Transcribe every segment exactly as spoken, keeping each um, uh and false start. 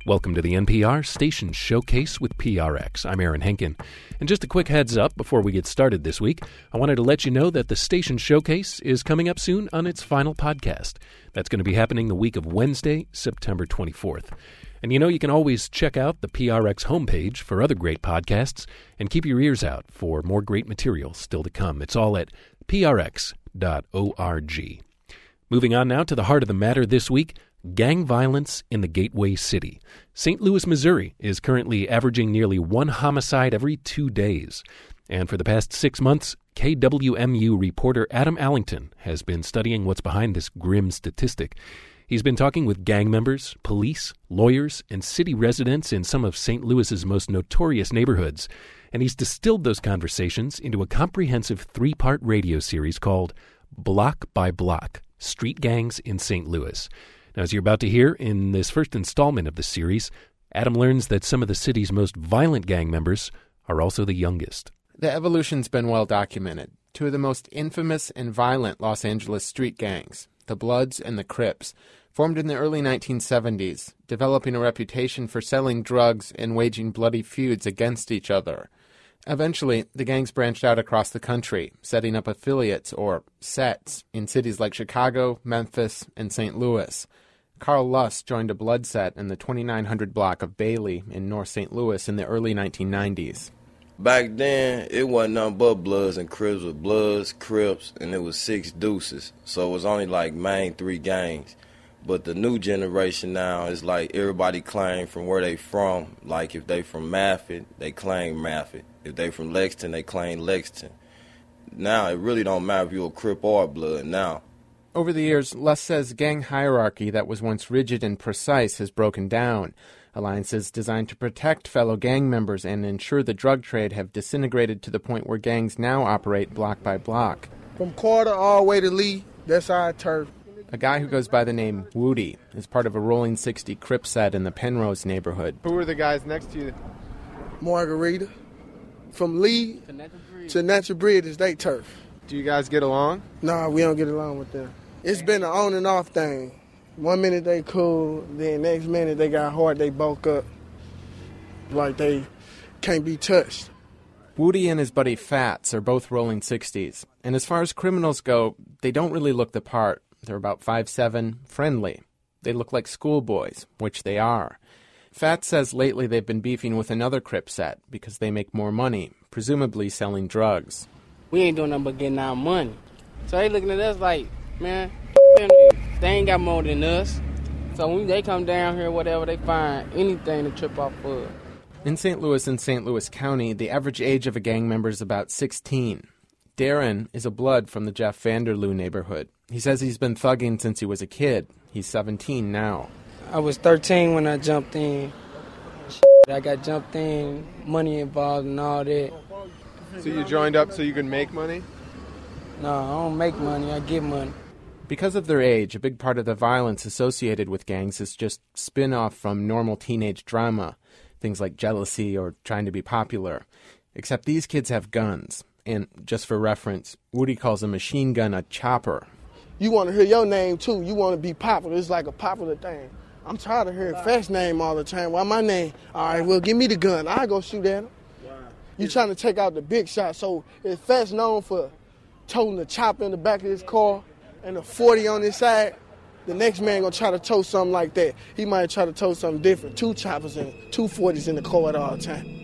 Welcome to the N P R Station Showcase with P R X. I'm Aaron Henkin. And just a quick heads up before we get started this week, I wanted to let you know that the Station Showcase is coming up soon on its final podcast. That's going to be happening the week of Wednesday, September twenty-fourth. And you know, you can always check out the P R X homepage for other great podcasts and keep your ears out for more great material still to come. It's all at p r x dot org. Moving on now to the heart of the matter this week, gang violence in the Gateway City. Saint Louis, Missouri is currently averaging nearly one homicide every two days. And for the past six months, K W M U reporter Adam Allington has been studying what's behind this grim statistic. He's been talking with gang members, police, lawyers, and city residents in some of Saint Louis's most notorious neighborhoods. And he's distilled those conversations into a comprehensive three-part radio series called Block by Block, Street Gangs in Saint Louis. Now, as you're about to hear in this first installment of the series, Adam learns that some of the city's most violent gang members are also the youngest. The evolution's been well documented. Two of the most infamous and violent Los Angeles street gangs, the Bloods and the Crips, formed in the early nineteen seventies, developing a reputation for selling drugs and waging bloody feuds against each other. Eventually, the gangs branched out across the country, setting up affiliates, or sets, in cities like Chicago, Memphis, and Saint Louis. Carl Lust joined a blood set in the twenty-nine hundred block of Bailey in North Saint Louis in the early nineteen nineties. Back then, it wasn't nothing but Bloods and Crips with Bloods, Crips, and it was six deuces. So it was only like main three gangs. But the new generation now is like everybody claim from where they from. Like if they from Mafford, they claim Mafford. If they from Lexington, they claim Lexington. Now it really don't matter if you're a Crip or a Blood now. Over the years, Lust says gang hierarchy that was once rigid and precise has broken down. Alliances designed to protect fellow gang members and ensure the drug trade have disintegrated to the point where gangs now operate block by block. From Carter all the way to Lee, that's our turf. A guy who goes by the name Woody is part of a Rolling sixty Crip set in the Penrose neighborhood. Who are the guys next to you? Margarita. From Lee to Natural Bridge is they turf. Do you guys get along? Nah, we don't get along with them. It's been an on and off thing. One minute they cool, then next minute they got hard, they bulk up. Like they can't be touched. Woody and his buddy Fats are both Rolling sixties. And as far as criminals go, they don't really look the part. They're about five seven, friendly. They look like schoolboys, which they are. Fats says lately they've been beefing with another Crip set because they make more money, presumably selling drugs. We ain't doing nothing but getting our money. So they looking at us like, man, them, they ain't got more than us. So when they come down here, whatever, they find anything to trip off of. In Saint Louis and Saint Louis County, the average age of a gang member is about sixteen. Darren is a Blood from the Jeff Vanderloo neighborhood. He says he's been thugging since he was a kid. He's seventeen now. I was thirteen when I jumped in. I got jumped in, money involved and all that. So you joined up so you could make money? No, I don't make money, I get money. Because of their age, a big part of the violence associated with gangs is just spin-off from normal teenage drama, things like jealousy or trying to be popular. Except these kids have guns. And just for reference, Woody calls a machine gun a chopper. You want to hear your name, too. You want to be popular. It's like a popular thing. I'm tired of hearing Fast's name all the time. Why my name? All right, well, give me the gun. I'll go shoot at him. You trying to take out the big shot. So if Fast known for toting the chopper in the back of his car and a forty on his side, the next man going to try to tow something like that. He might try to tow something different. Two choppers and two forties in the car at all time.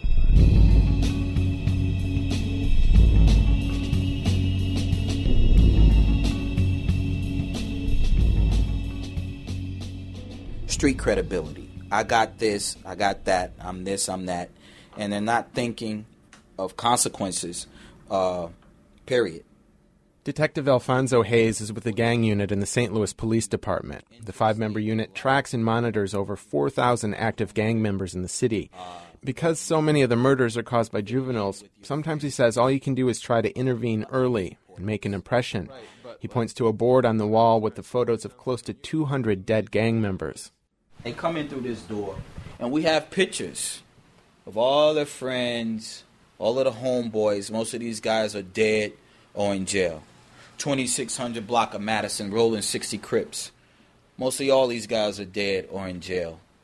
Street credibility. I got this, I got that, I'm this, I'm that. And they're not thinking of consequences, uh, period. Detective Alfonso Hayes is with the gang unit in the Saint Louis Police Department. The five-member unit tracks and monitors over four thousand active gang members in the city. Because so many of the murders are caused by juveniles, sometimes he says all you can do is try to intervene early and make an impression. He points to a board on the wall with the photos of close to two hundred dead gang members. They come in through this door, and we have pictures of all their friends, all of the homeboys. Most of these guys are dead or in jail. twenty-six hundred block of Madison, Rolling sixty Crips. Mostly all these guys are dead or in jail.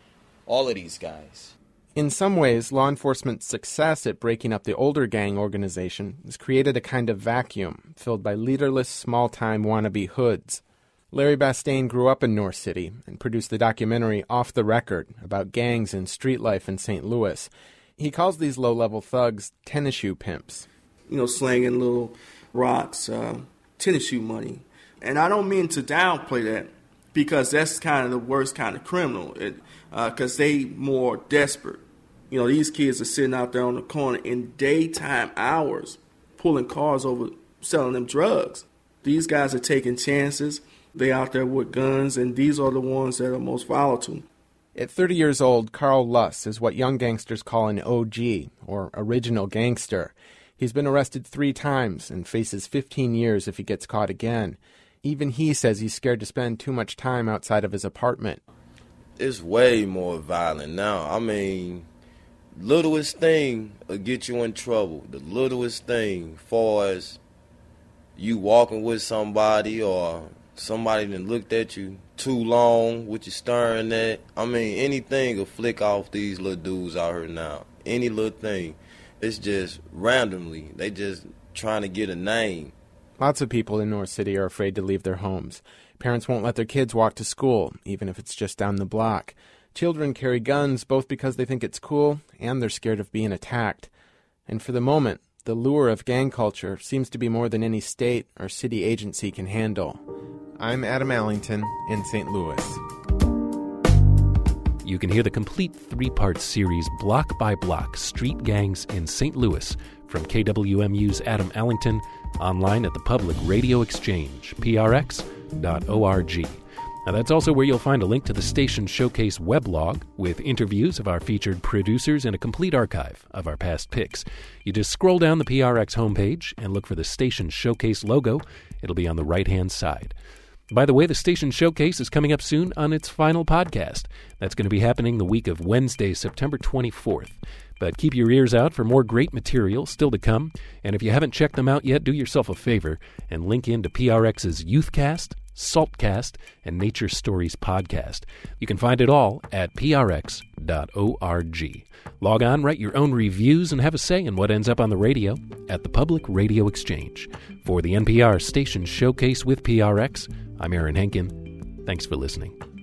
all of these guys. In some ways, law enforcement's success at breaking up the older gang organization has created a kind of vacuum filled by leaderless, small-time wannabe hoods. Larry Bastain grew up in North City and produced the documentary Off the Record about gangs and street life in Saint Louis. He calls these low-level thugs tennis shoe pimps. You know, slanging little rocks, uh, tennis shoe money. And I don't mean to downplay that, because that's kind of the worst kind of criminal, because uh, they more desperate. You know, these kids are sitting out there on the corner in daytime hours, pulling cars over, selling them drugs. These guys are taking chances. They out there with guns, and these are the ones that are most volatile. At thirty years old, Carl Luss is what young gangsters call an O G, or original gangster. He's been arrested three times and faces fifteen years if he gets caught again. Even he says he's scared to spend too much time outside of his apartment. It's way more violent now. I mean, littlest thing will get you in trouble. The littlest thing, far as you walking with somebody or somebody that looked at you too long, what you staring at. I mean, anything will flick off these little dudes out here now. Any little thing. It's just randomly. They just trying to get a name. Lots of people in North City are afraid to leave their homes. Parents won't let their kids walk to school, even if it's just down the block. Children carry guns both because they think it's cool and they're scared of being attacked. And for the moment, the lure of gang culture seems to be more than any state or city agency can handle. I'm Adam Allington in Saint Louis. You can hear the complete three-part series, Block by Block, Street Gangs in Saint Louis, from K W M U's Adam Allington, online at the Public Radio Exchange, P R X dot org. Now, that's also where you'll find a link to the Station Showcase weblog with interviews of our featured producers and a complete archive of our past picks. You just scroll down the P R X homepage and look for the Station Showcase logo. It'll be on the right-hand side. By the way, the Station Showcase is coming up soon on its final podcast. That's going to be happening the week of Wednesday, September twenty-fourth. But keep your ears out for more great material still to come. And if you haven't checked them out yet, do yourself a favor and link into P R X's Youthcast, Saltcast, and Nature Stories podcast. You can find it all at P R X dot org. Log on, write your own reviews, and have a say in what ends up on the radio at the Public Radio Exchange. For the N P R Station Showcase with P R X, I'm Aaron Henkin. Thanks for listening.